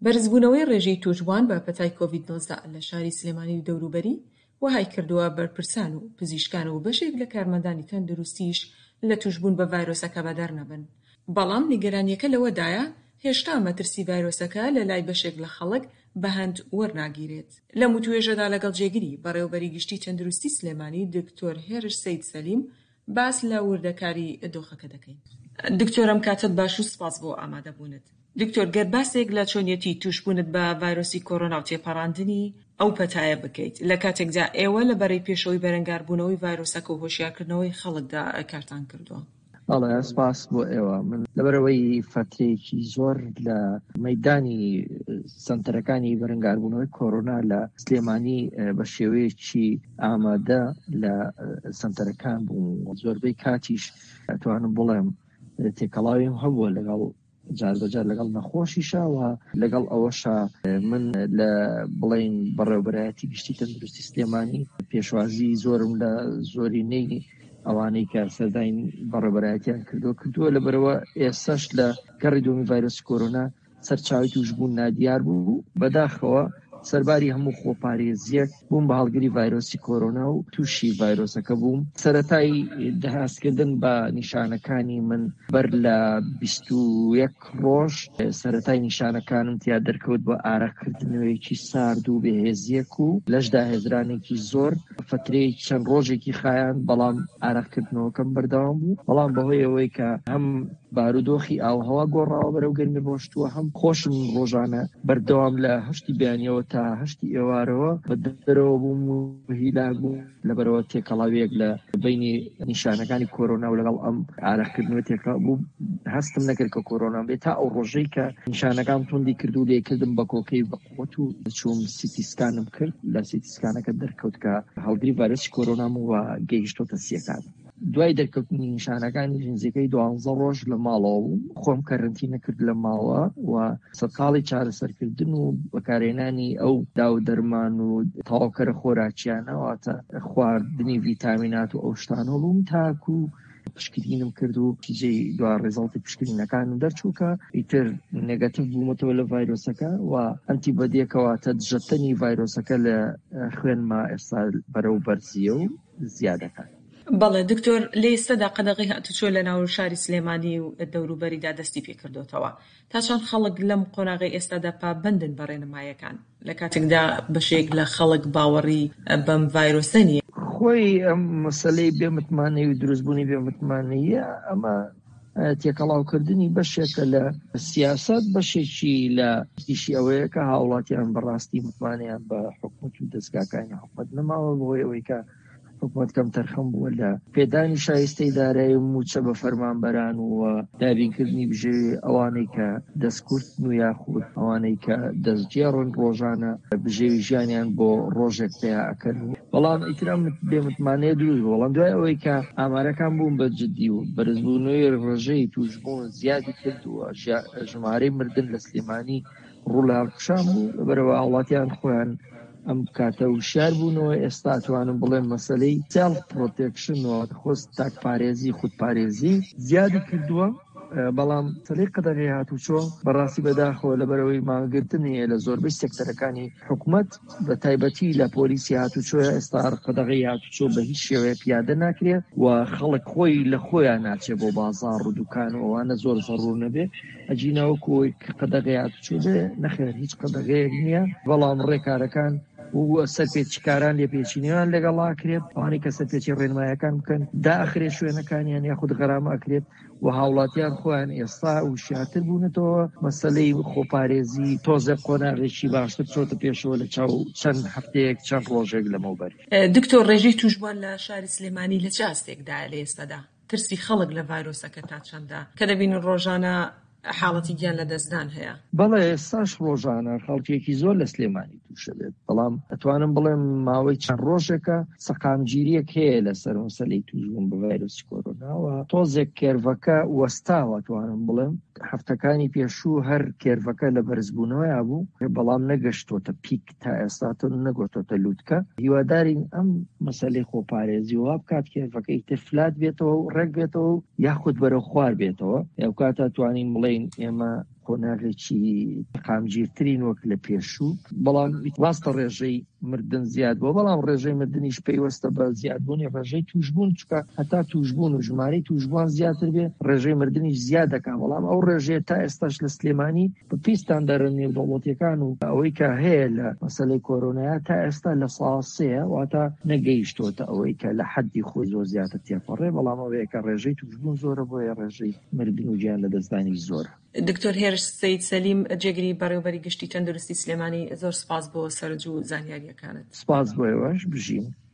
بەرزبوونەوەی ڕێژەی توشبوان بە پەتای کۆڤید-19 لە شاری سلێمانی و دەوروبەری وهای کردووە بەرپرسان و پزیشکان و بەشێک لە کارمەندانی تەندروستیش لە توشبوون بە ڤایرۆسەکە بەدەر نەبن. بەڵام نیگەرانیەکە لەوەدایە هێشتا مەترسی ڤایرۆسەکە لە لای بەشێک لە خەڵک بەهەند وەرناگیرێت. لە متوێژەدا لەگەڵ جێگیری بەڕێوەبەری گشتی تەندروستی سلێمانی دکتۆر هێرش سەید سەلیم باس لە وردەکاری دۆخەکە دەکەین. دکتۆر ئەم کاتت باش و سپاس بۆ ئامادەبوونت. دکتۆر گەر باسێک لە چۆنیەتی توشبوونت بە ڤایرۆسی کۆڕۆنا و تێپەڕاندنی ئەو پەتایە بکەیت لە کاتێکدا ئێوە لەبەرەی پێشەوەی بەرەنگاربوونەوەی ڤایرۆسەکە و هۆشیارکردنەوەی خەڵکدا کارتان کردووە. بەڵێ سپاس بۆ ئێوە. من لەبەرەوەی فترێکی زۆر لە مەیدانی سنتەرەکانی بەرەنگاربوونەوەی کۆڕۆنا لە سلێمانی بە شێوەیەکی ئامادە لە سنتەرەکان بووم. زۆربەی کاتیش توانم بڵێم تێکەڵاویم هەبووە لەگەڵ جار بەجار لەگەڵ نەخۆشیشەوە لەگەڵ ئەوەشە من لە بڵێن بەڕێوەبەرایەتی گشتی تەندروستی سلێمانی پێشوازی زۆرم لە زۆرینەی ئەوانەی کە سەرداین بەڕێوەبەرایەتیان کردووە لەبەرەوە ئێستاش لە گەڕی دووەمی ڤایرۆسی کۆڕۆنا سەرچاوی توشبوون نادیار بوو. بەداخەوە سەرباری هەموو خۆپارێزیەک بووم بە هەڵگری ڤایرۆسی کۆڕۆنا و تووشی ڤایرۆسەکە بووم. سەرەتای داهاتکردن بە نیشانەکانی من بەر لە 21 ڕۆژ سەرەتای نیشانەکانم تیا دەرکەوت بە ئارەقکردنەوەیەکی سارد و بەهێزیەک و لەشدا هێزرانێکی زۆر فترەی چەند ڕۆژێکی خایان، بەڵام ئارەقکردنەوەکەم بەردەوام بوو. بەڵام بەهۆی ئەوەی کە هەم بارودۆخی ئاوهەوا گۆڕاوە بەرەو گەرمی ڕۆشتووە، هەم خۆشم ڕۆژانە بەردەوام لە 8 بەیانیەوە تا 8 ئێوارەوە بە دەرەوە بووم و هیلاک بووم. لەبەرەوە تێکەڵاویەک لە بینی نیشانەکانی کۆڕۆنا و لەگەڵ ئەم ئارەقکردنەوە تێکەڵاو بوو. هەستم نەکرد کە کۆڕۆنام بێت تا ئەو ڕۆژەی کە نیشانەکان توندی کرد و لێکردم بە کۆکەی بەقوت و چووم سیتی سکانم کرد. لە سیتی سکانەکە دەرکەوت کە هەڵگری ڤایرۆسی کۆڕۆنام و گەیشتۆتە سیەکان. دوای دەرکەوتنی نیشانەکانی ژنجەکەی 12 ڕۆژ لە ماڵەوە بووم. خۆم کەرەنتینە کرد لە ماڵەوە و سەرقاڵی چارەسەرکردن و بەکارهێنانی ئەو داو دەرمان و تەواوکەرە خۆراکیانەوەتە خواردنی ڤیتامینات و ئەو شتانە بووم تاکو پشکنینم کرد و نتیجەی دوای ڕێزەڵتی پشکنینەکانم دەرچوو کە ئیتر نێگەتیڤ بوومەتەوە لە ڤایرۆسەکە و ئەنتیبەدیەکەواتە دژەتەنی ڤایرۆسەکە لە خوێنما ئێستا بەرەو بەرزیە و زیادەکان. بەڵێ دکتۆر، لە ئێستادا قەدەغی هاتوچۆ لە ناو شاری سلێمانی و دەوروبەریدا دەستی پێکردوتەوە. تا چەند خەڵک لەم قۆناغی ئێستادا پابەندن بە ڕێنماییەکان لە کاتێکدا بەشێک لە خەڵک باوەڕی بەم ڤایرۆسە نیە؟ خۆی ئەم مەسەلەی بێمتمانەی و دروستبوونی بێمتمانەیە ئەمە تێکەڵاوکردنی بەشێکە لە سیاسەت، بەشێکی لە دیشی ئەوەیە کە هاوڵاتیان بەڕاستی متمانیان بە حکومەت و دەستگاکانی حکومەت نەماوە بۆی ئەوەی کە حکومەت کەم تەرخەم بووە لە پێدانی شایستەی دارایی موچە بە فەرمانبەران و دابینکردنی بژێوی ئەوانەی کە دەستکورتن و یاخود ئەوانەی کە دەستگێڕن ڕۆژانە بژێوی ژیانیان بۆ ڕۆژێک پێیا ئەکەن. بەڵام ئیترام بێمتمانەیە دروست. بەڵام دوای ئەوەی کە ئامارەکان بوون بە جددی و بەرزبوونەوەی ڕێژەی توشبوون زیادی کردووە، ژمارەی مردن لە سلێمانی ڕوو لە هەڵکشان بوو. لەبەرەوە هاوڵاتیان خۆیان ئەم کاتە وشار بوونەوە. ئێستا توانم بڵێم مەسەلەی سێلف پرۆتێکشنەوە خۆست تاکپارێزی خودپارێزی زیادی کردووە. بەڵام سەلەی قەدەغی هاتوچۆ بەڕاستی بەداخەوە لەبەرەوەی مانگرتنیە لە زۆربەی سێکتەرەکانی حکومەت بە تایبەتی لە پۆلیسی هاتوچۆیە ئێستا قەدەغی هاتوچۆ بە هیچ شێوەیە پیادە ناکرێت و خەڵک خۆی لە خۆیان ناچێت بۆ بازاڕ و دوکان و ئەوانە زۆر زەڕوور نەبێ ئەجینەوەکۆی قەدەغی هاتوچۆ بێ. نەخێر هیچ قەدەغەیەک نییە، بەڵام ڕێکارەکان و سەرپێچکاران لێپێچینیان لەگەڵاکرێت، ئەوانەی کە سەرپێچی ڕێنمایەکان بکەن داخرێت شوێنەکانیان یاخود غەرامە ئەکرێت و هاوڵاتیان خۆیان ئێستا وشیاتر بوونەتەوە. مەسەلەی خۆپارێزی تۆزە قۆناغێکی باشتر چۆتە پێشەوە لە چاو چەند هەفتەیەک چەند ڕۆژێک لەمەوبەر. دکتۆر، ڕێژەی توشبوان لە شاری سلێمانی لە جاستێکدا لە ئێستادا ترسی خەڵک لە ڤایرۆسەکە تا چەندە کە دەبینن ڕۆژانە حاڵەتی گیان لە دەستدان هەیە؟ بەڵێ ئێستاش ڕۆژانە خەڵکێکی زۆر لە سلێمانی تووشە بێت، بەڵام ئەتوانم بڵێم ماوەی چەند ڕۆژێکە سەقامگیریەک هەیە لەسەر مەسەلەی توشبوون بە ڤایرۆسی کۆڕۆناوە. تۆزێک کێرڤەکە وەستاوە. توانم بڵێم هەفتەکانی پێشوو هەر کێرڤەکە لە بەرزبوونەوەیە بوو، بەڵام نەگەشتۆتە پیک تا ئێستاتە نەگۆتۆتە لووتکە. هیوادارین ئەم مەسەلەی خۆپارێزی واب کات کێرڤەکەی تفلات بێتەوە و ڕێک بێتەوە یاخود بەرەو خوار بێتەوە. ئەو کاتە توانین بڵێن ئێمە قۆناغێکی قامگیرترین وەک لە پێشوو، بەڵام ڕاستە ڕێژەی مردن زیاد بووە، بەڵام ڕێژەی مردنیش پێیوەستە بە زیادبوونی ڕێژەی توشبوون، چکە هەتا توشبوون و ژمارەی توشبووان زیاتر بێ ڕێژەی مردنیش زیاد دەکات. بەڵام ئەو ڕێژەیە تا ئێستاش لە سلێمانی بە پیستان دەرن نێودەوڵەتیەکان و ئەوەی کە هەیە لە مەسەلەی کۆرۆنایە تا ئێستا لە ساسەیە، واتە نەگەیشتۆتە ئەوەی کە لە حەدی خۆی زۆر زیاتر تێپەڕێ، بەڵام ئەوەیە کە ڕێژەی توشبوون زۆرە بۆیە ڕێژەی مردن و گیان لە دەستدانی زۆرە. دکتۆر هێرش سەید سەلیم، جێگری بەڕێوەبەری گشتی تەندروستی سلێمانی، زۆر سپاس بۆ سەرنج و زانیاریەکانت. سپاس بۆ ئێوەش بژین.